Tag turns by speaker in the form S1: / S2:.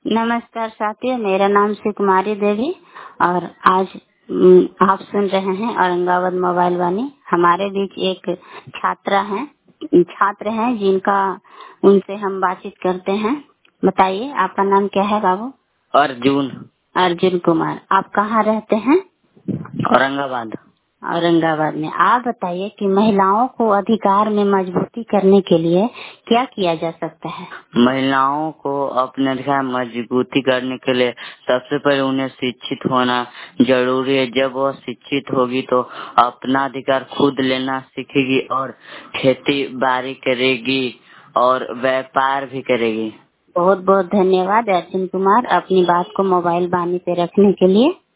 S1: नमस्कार साथियों, मेरा नाम श्री कुमारी देवी और आज आप सुन रहे हैं औरंगाबाद मोबाइल वाणी। हमारे बीच एक छात्र हैं जिनका उनसे हम बातचीत करते हैं। बताइए, आपका नाम क्या है बाबू?
S2: अर्जुन।
S1: अर्जुन कुमार। आप कहाँ रहते हैं?
S2: औरंगाबाद।
S1: औरंगाबाद में। आप बताइए कि महिलाओं को अधिकार में मजबूती करने के लिए क्या किया जा सकता है?
S2: महिलाओं को अपने अधिकार मजबूती करने के लिए सबसे पहले उन्हें शिक्षित होना जरूरी है। जब वह शिक्षित होगी तो अपना अधिकार खुद लेना सीखेगी और खेती बाड़ी करेगी और व्यापार भी करेगी।
S1: बहुत बहुत धन्यवाद अर्जुन कुमार, अपनी बात को मोबाइल वाणी पे रखने के लिए।